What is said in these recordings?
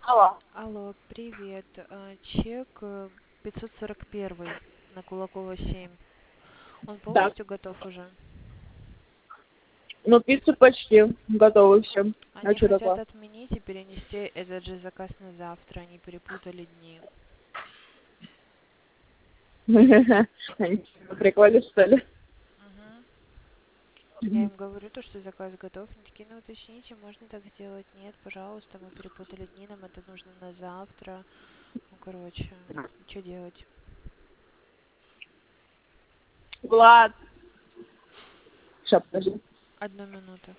Алло. Алло, привет. Чек 541 на Кулакова 7. Он Так. полностью готов уже? Ну, пицца почти готова все. А Они что хотят такое? отменить и перенести этот же заказ на завтра. Они перепутали дни. Они на приколе, что ли? Угу. Я им говорю, то, что заказ готов. Они такие, ну уточните, можно так сделать? Нет, пожалуйста, мы перепутали дни, нам это нужно на завтра. Ну, короче, что делать? Влад. Сейчас, подожди. Одну минуту.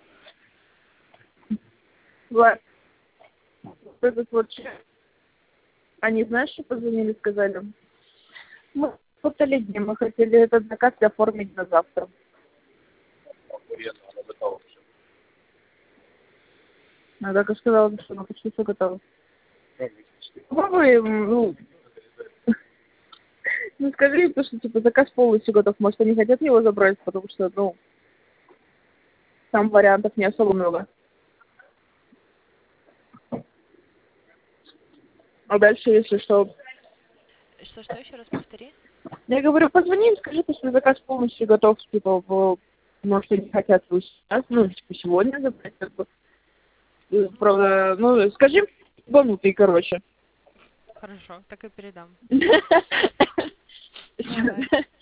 Влад, вот этот вот человек, они, знаешь, что позвонили, сказали? Мы путали дни, мы хотели этот заказ оформить на завтра. А так и сказала, что она почти все готова. Попробуй, ну скажи им, что типа заказ полностью готов. Может, они хотят его забрать, потому что, ну, там вариантов не особо много. А дальше, если что... Что еще раз повтори? Я говорю, позвони им, скажи, что заказ полностью готов, типа, может, они хотят его сейчас, ну, типа, сегодня забрать, как бы. Правда, ну, скажи, ебанутый, короче. Хорошо, так и передам. Всё. Давай.